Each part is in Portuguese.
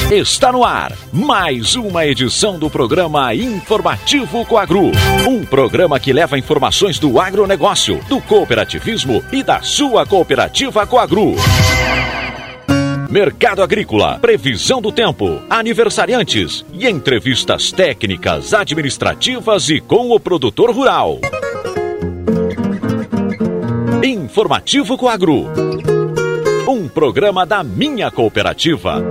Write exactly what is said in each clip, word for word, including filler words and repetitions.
Está no ar mais uma edição do programa Informativo Coagro. Um programa que leva informações do agronegócio, do cooperativismo e da sua cooperativa Coagro. Mercado agrícola, previsão do tempo, aniversariantes e entrevistas técnicas, administrativas e com o produtor rural. Informativo Coagro. Um programa da minha cooperativa.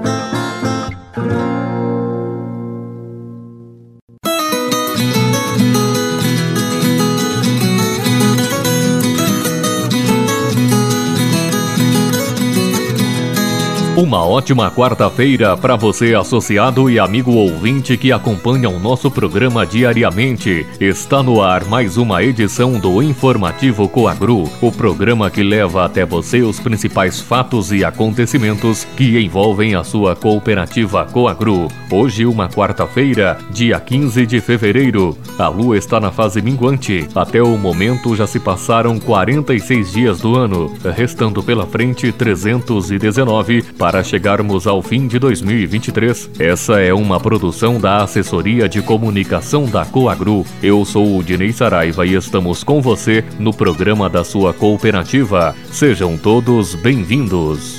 Uma ótima quarta-feira para você, associado e amigo ouvinte que acompanha o nosso programa diariamente. Está no ar mais uma edição do Informativo Coagro, o programa que leva até você os principais fatos e acontecimentos que envolvem a sua cooperativa Coagro. Hoje, uma quarta-feira, dia quinze de fevereiro. A lua está na fase minguante. Até o momento já se passaram quarenta e seis dias do ano, restando pela frente trezentos e dezenove para chegarmos ao fim de dois mil e vinte e três. Essa é uma produção da Assessoria de Comunicação da Coagro. Eu sou o Dinei Saraiva e estamos com você no programa da sua cooperativa. Sejam todos bem-vindos.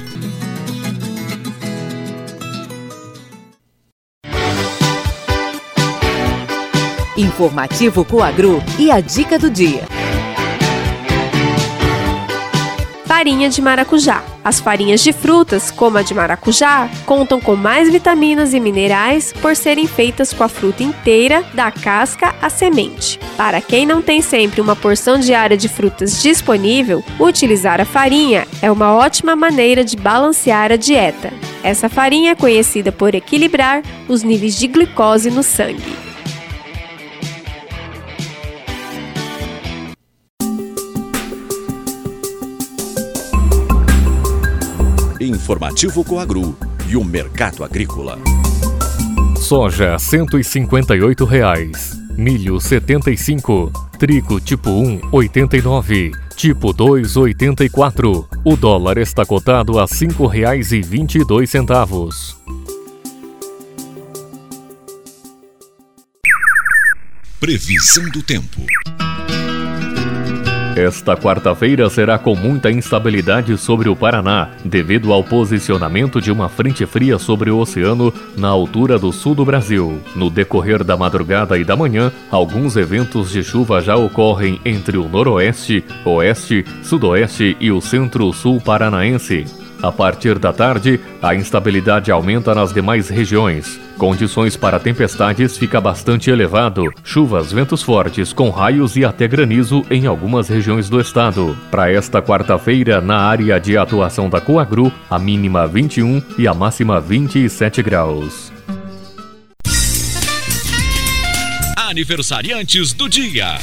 Informativo Coagro e a dica do dia. Farinha de maracujá. As farinhas de frutas, como a de maracujá, contam com mais vitaminas e minerais por serem feitas com a fruta inteira, da casca à semente. Para quem não tem sempre uma porção diária de frutas disponível, utilizar a farinha é uma ótima maneira de balancear a dieta. Essa farinha é conhecida por equilibrar os níveis de glicose no sangue. Informativo Coagro e o mercado agrícola. Soja cento e cinquenta e oito reais, milho setenta e cinco, trigo tipo um oitenta e nove, tipo dois oitenta e quatro. O dólar está cotado a cinco reais e vinte e dois centavos. Previsão do tempo. Esta quarta-feira será com muita instabilidade sobre o Paraná, devido ao posicionamento de uma frente fria sobre o oceano na altura do sul do Brasil. No decorrer da madrugada e da manhã, alguns eventos de chuva já ocorrem entre o noroeste, oeste, sudoeste e o centro-sul paranaense. A partir da tarde, a instabilidade aumenta nas demais regiões. Condições para tempestades fica bastante elevado. Chuvas, ventos fortes com raios e até granizo em algumas regiões do estado. Para esta quarta-feira, na área de atuação da Coagro, a mínima vinte e um e a máxima vinte e sete graus. Aniversariantes do dia.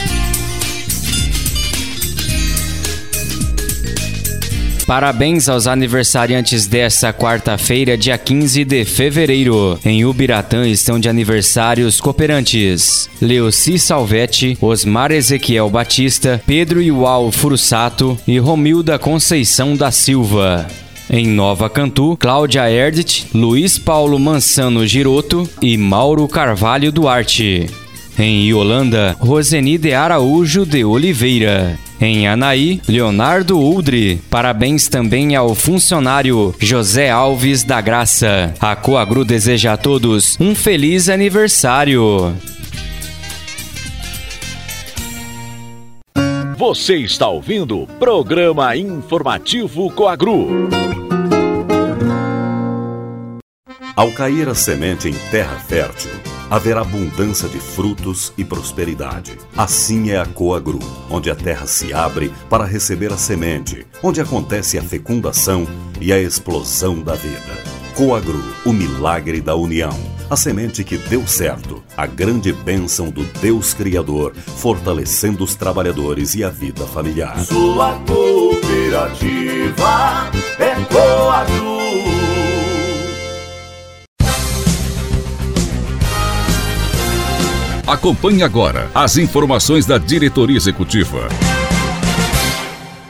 Parabéns aos aniversariantes desta quarta-feira, dia quinze de fevereiro. Em Ubiratã estão de aniversários cooperantes: Leoci Salvetti, Osmar Ezequiel Batista, Pedro Iual Fursato e Romilda Conceição da Silva. Em Nova Cantu, Cláudia Erdit, Luiz Paulo Mansano Giroto e Mauro Carvalho Duarte. Em Iolanda, Roseni de Araújo de Oliveira. Em Anaí, Leonardo Uldre. Parabéns também ao funcionário José Alves da Graça. A Coagro deseja a todos um feliz aniversário. Você está ouvindo o programa Informativo Coagro. Ao cair a semente em terra fértil, haverá abundância de frutos e prosperidade. Assim é a Coagro, onde a terra se abre para receber a semente, onde acontece a fecundação e a explosão da vida. Coagro, o milagre da união. A semente que deu certo, a grande bênção do Deus Criador, fortalecendo os trabalhadores e a vida familiar. Sua cooperativa é Coagro. Acompanhe agora as informações da diretoria executiva.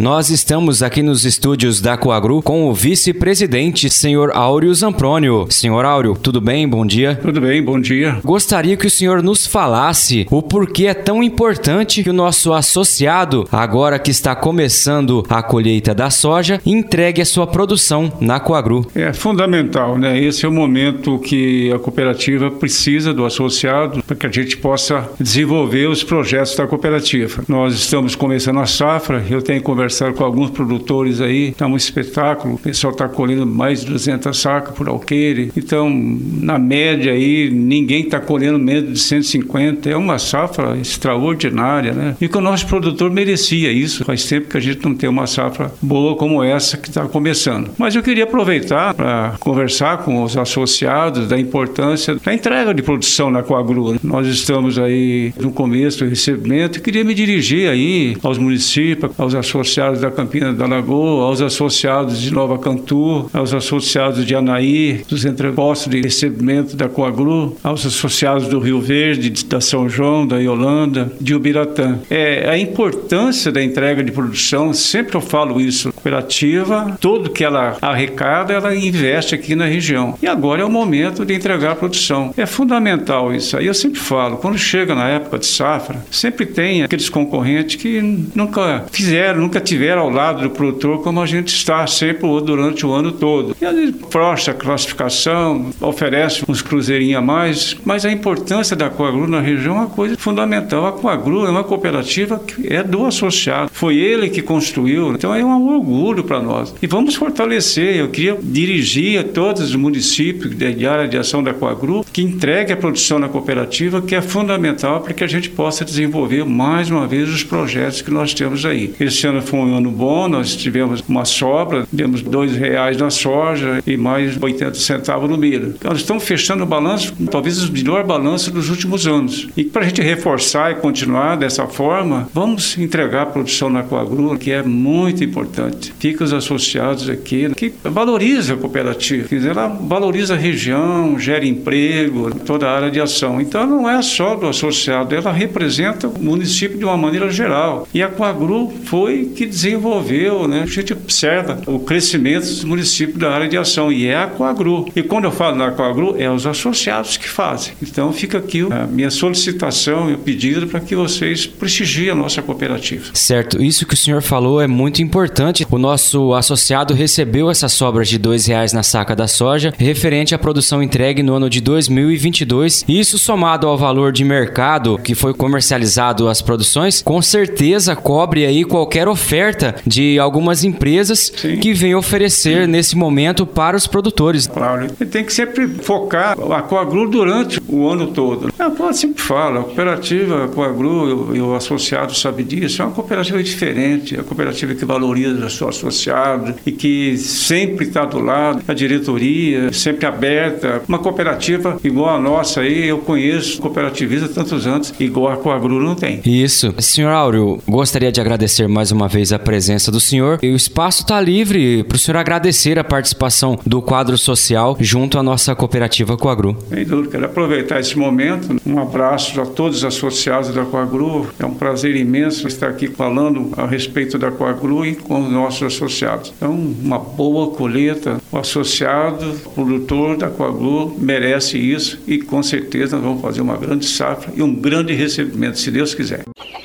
Nós estamos aqui nos estúdios da Coagru com o vice-presidente, senhor Áureo Zamprônio. Senhor Áureo, tudo bem? Bom dia. Tudo bem, bom dia. Gostaria que o senhor nos falasse o porquê é tão importante que o nosso associado, agora que está começando a colheita da soja, entregue a sua produção na Coagru. É fundamental, né? Esse é o momento que a cooperativa precisa do associado para que a gente possa desenvolver os projetos da cooperativa. Nós estamos começando a safra, eu tenho conversado com alguns produtores aí, está um espetáculo, o pessoal está colhendo mais de duzentas sacas por alqueire, então na média aí ninguém está colhendo menos de cento e cinquenta, é uma safra extraordinária, né? E que o nosso produtor merecia isso, faz tempo que a gente não tem uma safra boa como essa que está começando. Mas eu queria aproveitar para conversar com os associados da importância da entrega de produção na Coagru. Nós estamos aí no começo do recebimento e queria me dirigir aí aos municípios, aos associados da Campina da Lagoa, aos associados de Nova Cantu, aos associados de Anaí, dos entrepostos de recebimento da Coagru, aos associados do Rio Verde, da São João, da Iolanda, de Ubiratã. É, a importância da entrega de produção, sempre eu falo isso, a cooperativa, tudo que ela arrecada, ela investe aqui na região. E agora é o momento de entregar a produção. É fundamental isso aí. Eu sempre falo, quando chega na época de safra, sempre tem aqueles concorrentes que nunca fizeram, nunca tiveram ao lado do produtor como a gente está sempre durante o ano todo. E aí prostra a classificação, oferece uns cruzeirinhos a mais, mas a importância da Coagru na região é uma coisa fundamental. A Coagru é uma cooperativa que é do associado. Foi ele que construiu, então é um orgulho para nós. E vamos fortalecer. Eu queria dirigir a todos os municípios de área de ação da Coagru que entregue a produção na cooperativa, que é fundamental para que a gente possa desenvolver mais uma vez os projetos que nós temos aí. Esse ano foi um ano bom, nós tivemos uma sobra, demos dois reais na soja e mais oitenta centavos no milho. Nós estamos fechando o balanço, talvez o melhor balanço dos últimos anos. E para a gente reforçar e continuar dessa forma, vamos entregar a produção na Coagru, que é muito importante. Fica os associados aqui, que valoriza a cooperativa, quer dizer, ela valoriza a região, gera emprego, toda a área de ação. Então não é só do associado, ela representa o município de uma maneira geral. E a Coagru foi que desenvolveu, né? A gente observa o crescimento dos municípios da área de ação, e é a Coagru. E quando eu falo na Coagru, é os associados que fazem. Então fica aqui a minha solicitação e o pedido para que vocês prestigiem a nossa cooperativa. Certo, isso que o senhor falou é muito importante. O nosso associado recebeu essa sobra de dois reais na saca da soja, referente à produção entregue no ano de dois mil e vinte e dois. Isso somado ao valor de mercado que foi comercializado as produções, com certeza cobre aí qualquer oferta de algumas empresas Sim. que vêm oferecer Sim. nesse momento para os produtores. Claro, ele tem que sempre focar a Coagru durante o ano todo. Eu sempre falo, a cooperativa a Coagru, e o associado sabe disso, é uma cooperativa diferente, é uma cooperativa que valoriza o seu associado e que sempre está do lado, a diretoria sempre aberta. Uma cooperativa igual a nossa aí, eu conheço cooperativistas há tantos anos, igual a Coagru não tem. Isso. Senhor Áureo, gostaria de agradecer mais uma vez a presença do senhor, e o espaço está livre para o senhor agradecer a participação do quadro social junto à nossa cooperativa Coagru. Sem dúvida, quero aproveitar esse momento, um abraço a todos os associados da Coagru, é um prazer imenso estar aqui falando a respeito da Coagru e com os nossos associados. Então, uma boa colheita, o associado, o produtor da Coagru merece isso e com certeza nós vamos fazer uma grande safra e um grande recebimento, se Deus quiser.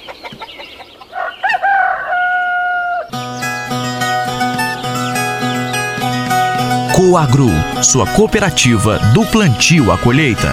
Coagru, sua cooperativa do plantio à colheita.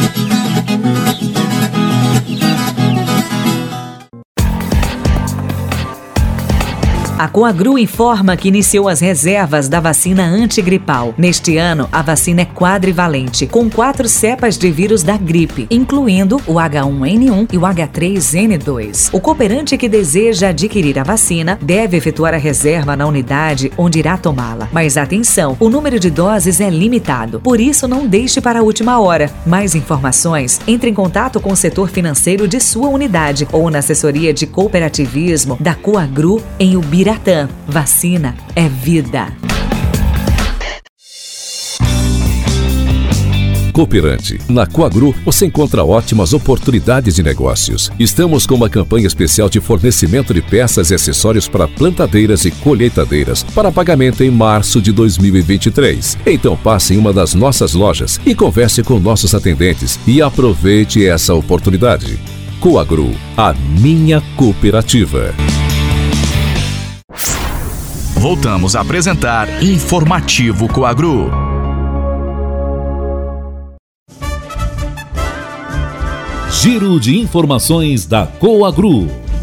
A Coagru informa que iniciou as reservas da vacina antigripal. Neste ano, a vacina é quadrivalente, com quatro cepas de vírus da gripe, incluindo o H um N um e o H três N dois. O cooperante que deseja adquirir a vacina deve efetuar a reserva na unidade onde irá tomá-la. Mas atenção, o número de doses é limitado, por isso não deixe para a última hora. Mais informações, entre em contato com o setor financeiro de sua unidade ou na assessoria de cooperativismo da Coagru em Ubiratã. Vacina é vida. cooperante. Na Coagru você encontra ótimas oportunidades de negócios. Estamos com uma campanha especial de fornecimento de peças e acessórios para plantadeiras e colheitadeiras para pagamento em março de dois mil e vinte e três. Então passe em uma das nossas lojas e converse com nossos atendentes e aproveite essa oportunidade. Coagru, a minha cooperativa. Voltamos a apresentar Informativo Coagru. Giro de informações da Coagru.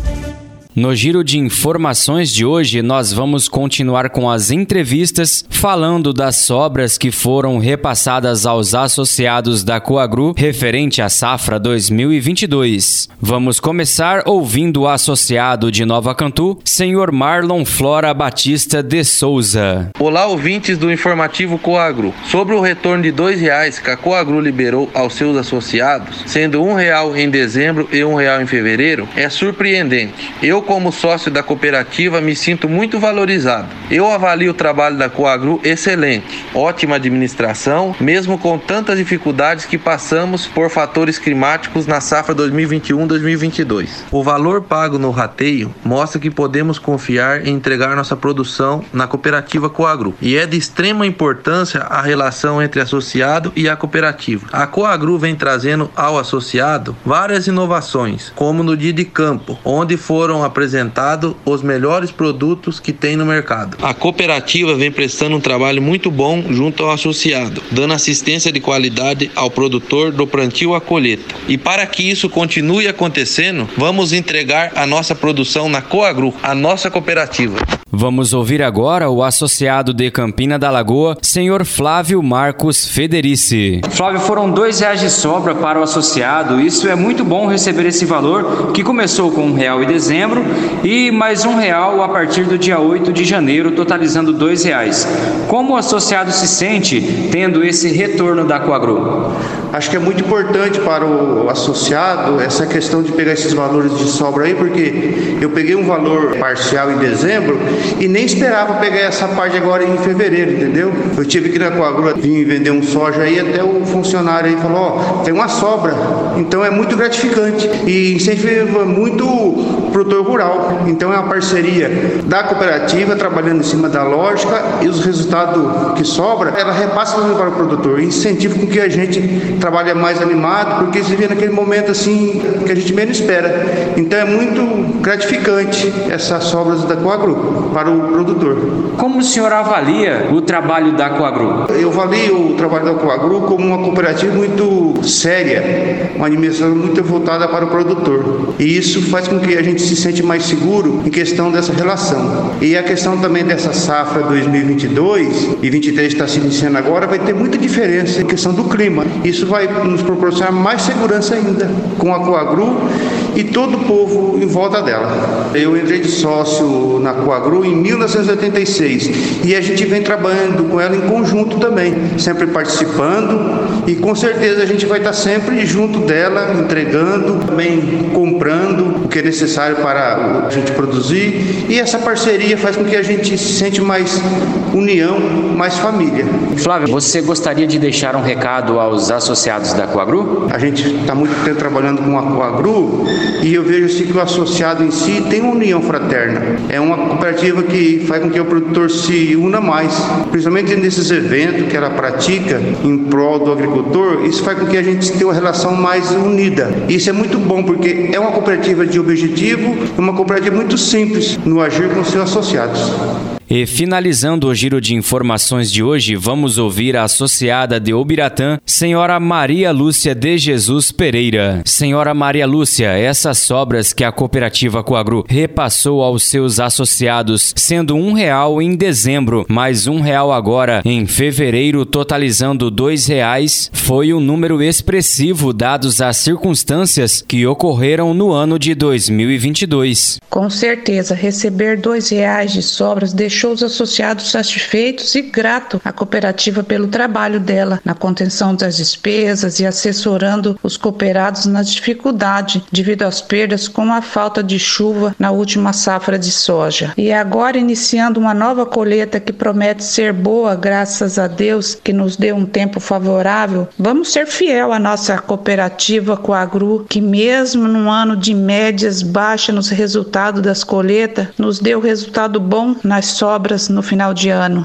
No giro de informações de hoje, nós vamos continuar com as entrevistas falando das sobras que foram repassadas aos associados da Coagru referente à safra dois mil e vinte e dois. Vamos começar ouvindo o associado de Nova Cantu, senhor Marlon Flora Batista de Souza. Olá, ouvintes do Informativo Coagru. Sobre o retorno de dois reais que a Coagru liberou aos seus associados, sendo um real em dezembro e um real em fevereiro, é surpreendente. Eu, como sócio da cooperativa, me sinto muito valorizado. Eu avalio o trabalho da Coagru excelente, ótima administração, mesmo com tantas dificuldades que passamos por fatores climáticos na safra dois mil e vinte e um dois mil e vinte e dois. O valor pago no rateio mostra que podemos confiar em entregar nossa produção na cooperativa Coagru, e é de extrema importância a relação entre associado e a cooperativa. A Coagru vem trazendo ao associado várias inovações, como no dia de campo, onde foram apresentado os melhores produtos que tem no mercado. A cooperativa vem prestando um trabalho muito bom junto ao associado, dando assistência de qualidade ao produtor do plantio à colheita. E para que isso continue acontecendo, vamos entregar a nossa produção na Coagru, a nossa cooperativa. Vamos ouvir agora o associado de Campina da Lagoa, senhor Flávio Marcos Federici. Flávio, foram dois reais de sobra para o associado. Isso é muito bom receber esse valor, que começou com um real em dezembro e mais um real a partir do dia oito de janeiro, totalizando dois reais. Como o associado se sente tendo esse retorno da Coagru? Acho que é muito importante para o associado essa questão de pegar esses valores de sobra aí, porque eu peguei um valor parcial em dezembro e nem esperava pegar essa parte agora em fevereiro, entendeu? Eu tive que ir na Coagru, vim vender um soja aí, até o funcionário aí falou, ó, oh, tem uma sobra. Então é muito gratificante e incentiva muito o produtor rural. Então é uma parceria da cooperativa trabalhando em cima da lógica, e os resultados que sobra, ela repassa para o produtor, incentiva com que a gente trabalhe mais animado, porque se vê naquele momento assim que a gente menos espera. Então é muito gratificante essas sobras da Coagru para o produtor. Como o senhor avalia o trabalho da Coagru? Eu avalio o trabalho da Coagru como uma cooperativa muito séria, uma administração muito voltada para o produtor. E isso faz com que a gente se sente mais seguro em questão dessa relação. E a questão também dessa safra dois mil e vinte e dois e vinte e três está se iniciando agora, vai ter muita diferença em questão do clima. Isso vai nos proporcionar mais segurança ainda com a Coagru e todo o povo em volta dela. Eu entrei de sócio na Coagru em mil novecentos e oitenta e seis e a gente vem trabalhando com ela em conjunto também, sempre participando, e com certeza a gente vai estar sempre junto dela, entregando, também comprando o que é necessário para a gente produzir, e essa parceria faz com que a gente se sente mais união, mais família. Flávio, você gostaria de deixar um recado aos associados da Coagru? A gente está muito tempo trabalhando com a Coagru e eu vejo assim que o associado em si tem uma união fraterna. É uma cooperativa que faz com que o produtor se una mais, principalmente nesses eventos que ela pratica em prol do agricultor. Isso faz com que a gente tenha uma relação mais unida. Isso é muito bom, porque é uma cooperativa de objetivo, uma cooperativa muito simples no agir com seus associados. E finalizando o giro de informações de hoje, vamos ouvir a associada de Ubiratã, senhora Maria Lúcia de Jesus Pereira. Senhora Maria Lúcia, essas sobras que a cooperativa Coagru repassou aos seus associados, sendo um real em dezembro, mais um real agora em fevereiro, totalizando dois reais, foi um número expressivo dados as circunstâncias que ocorreram no ano de dois mil e vinte e dois. Com certeza, receber dois reais de sobras deixou deixou os associados satisfeitos e grato à cooperativa pelo trabalho dela na contenção das despesas e assessorando os cooperados na dificuldade devido às perdas com a falta de chuva na última safra de soja. E agora iniciando uma nova colheita que promete ser boa, graças a Deus que nos deu um tempo favorável, vamos ser fiel à nossa cooperativa Coagru, que mesmo num ano de médias baixas nos resultados das colheitas, nos deu resultado bom nas sobras no final de ano.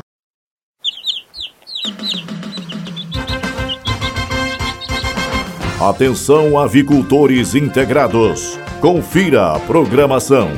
Atenção, avicultores integrados. Confira a programação.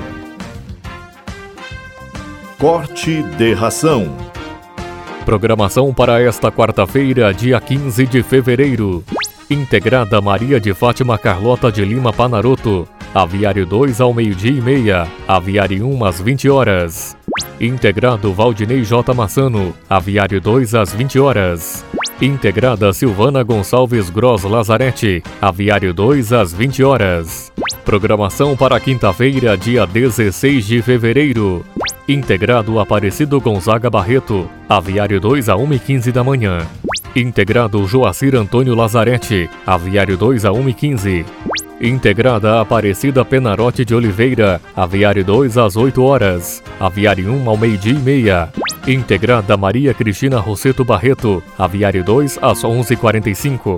Corte de ração. Programação para esta quarta-feira, dia quinze de fevereiro. Integrada Maria de Fátima Carlota de Lima Panaroto. Aviário dois ao meio-dia e meia. Aviário um às vinte horas. Integrado Valdinei J. Massano. Aviário dois às vinte horas. Integrada Silvana Gonçalves Gross Lazarete. Aviário dois às vinte horas. Programação para quinta-feira, dia dezesseis de fevereiro. Integrado Aparecido Gonzaga Barreto. Aviário dois a uma e quinze da manhã. Integrado Joacir Antônio Lazarete. Aviário dois a uma e quinze. Integrada Aparecida Penarote de Oliveira. Aviário dois às oito horas. Aviário um ao meio-dia e meia. Integrada Maria Cristina Rosseto Barreto. Aviário dois às onze e quarenta e cinco.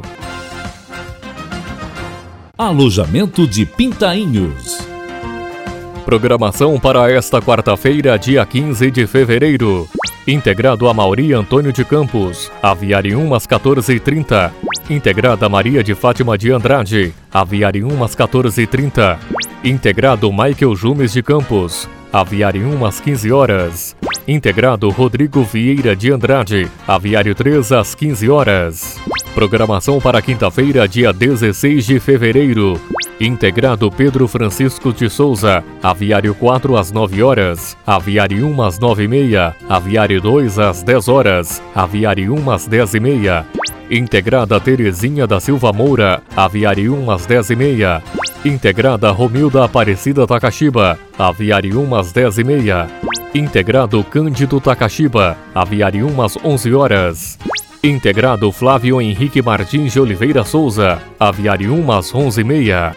Alojamento de Pintainhos. Programação para esta quarta-feira, dia quinze de fevereiro. Integrado a Mauri Antônio de Campos. Aviário um às quatorze e trinta. Integrada Maria de Fátima de Andrade. Aviário um às quatorze e trinta. Integrado Michael Jumes de Campos. Aviário um às quinze horas. Integrado Rodrigo Vieira de Andrade. Aviário três às quinze horas. Programação para quinta-feira, dia dezesseis de fevereiro. Integrado Pedro Francisco de Souza. Aviário quatro às nove horas. Aviário um às nove e meia. Aviário dois às dez horas. Aviário um às dez e meia. Integrada Terezinha da Silva Moura. Aviário um às dez e meia. Integrada Romilda Aparecida Takashiba. Aviário um às dez e meia. Integrado Cândido Takashiba. Aviário um às onze horas. Integrado Flávio Henrique Martins de Oliveira Souza. Aviário um às onze e meia.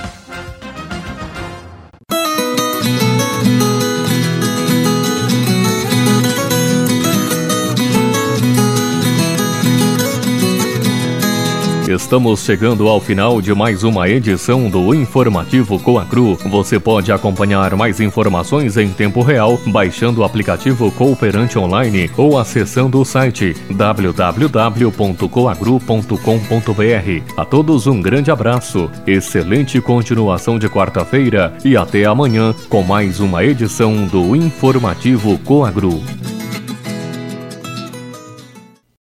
Estamos chegando ao final de mais uma edição do Informativo Coagru. Você pode acompanhar mais informações em tempo real baixando o aplicativo Cooperante Online ou acessando o site w w w ponto coagru ponto com ponto b r. A todos um grande abraço, excelente continuação de quarta-feira e até amanhã com mais uma edição do Informativo Coagru.